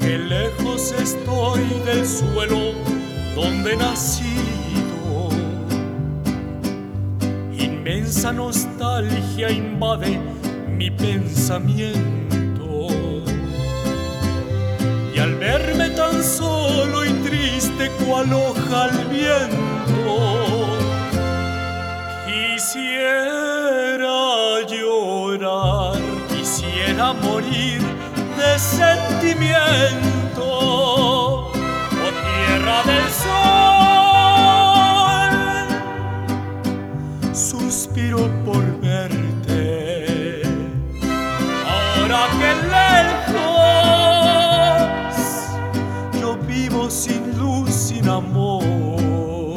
Qué lejos estoy del suelo donde he nacido. Inmensa nostalgia invade mi pensamiento. Y al verme tan solo y triste cual hoja al viento, quisiera llorar, quisiera morir de sentimiento. Oh tierra del sol, suspiro por verte. Ahora que lejos yo vivo sin luz, sin amor.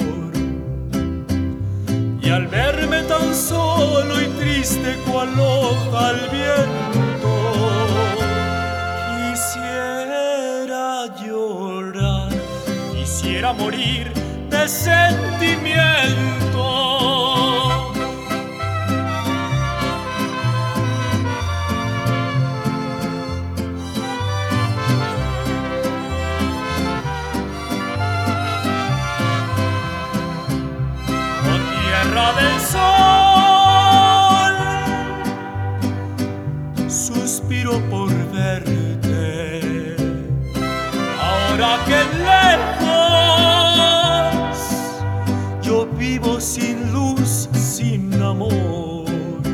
Y al verme tan solo y triste cual hoja al viento, quisiera llorar, quisiera morir de sentimiento. Oh tierra del sol, suspiro por verte. Ahora que lejos yo vivo sin luz, sin amor.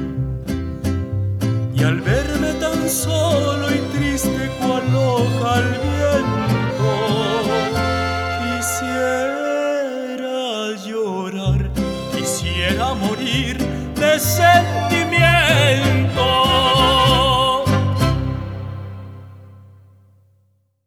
Y al verme tan solo y triste cual hoja al viento, quisiera llorar, quisiera morir de sentimiento.